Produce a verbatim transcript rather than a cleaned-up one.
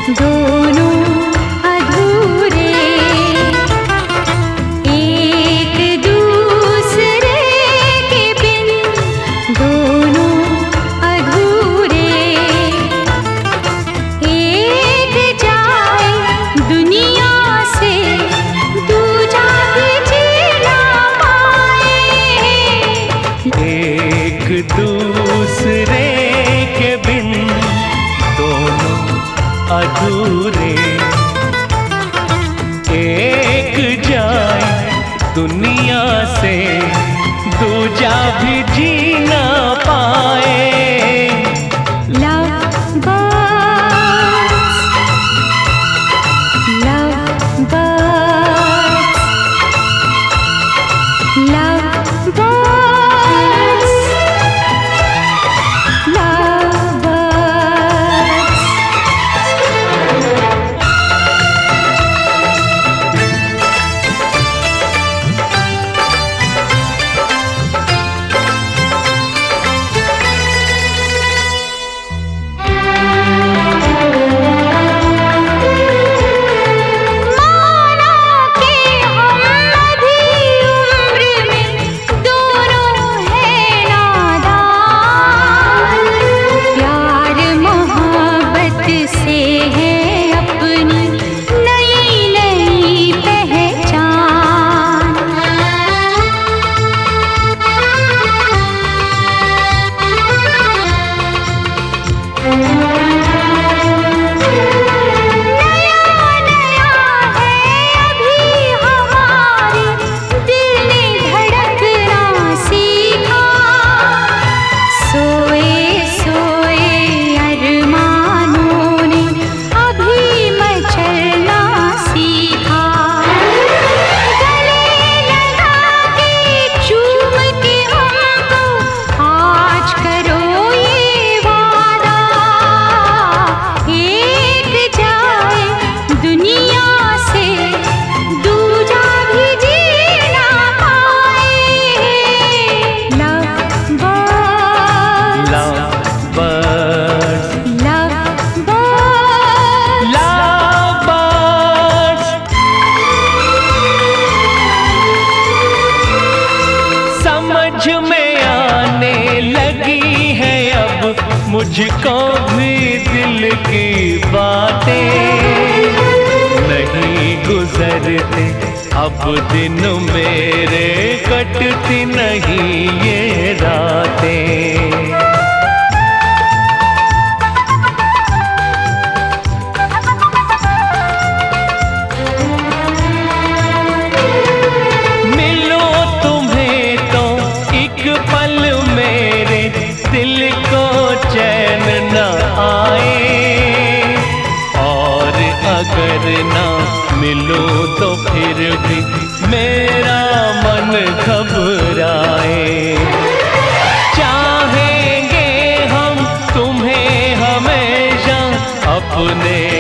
दोनों अधूरे, एक दूसरे के बिन दोनों अधूरे। एक जाए दुनिया से दूजा भी जी ना पाए। एक दूसरे के बिन दोनों अधूरे, एक जाए दुनिया से दूजा भी जी ना पाए। Love birds, love birds, love birds, love birds. मुझको भी दिल की बातें नहीं गुजरते अब दिन मेरे, कटती नहीं ये रातें। मिलो तुम्हें तो एक पल मेरे दिल को चैन न आए, और अगर ना मिलो तो फिर भी मेरा मन घबराए। चाहेंगे हम तुम्हें हमेशा अपने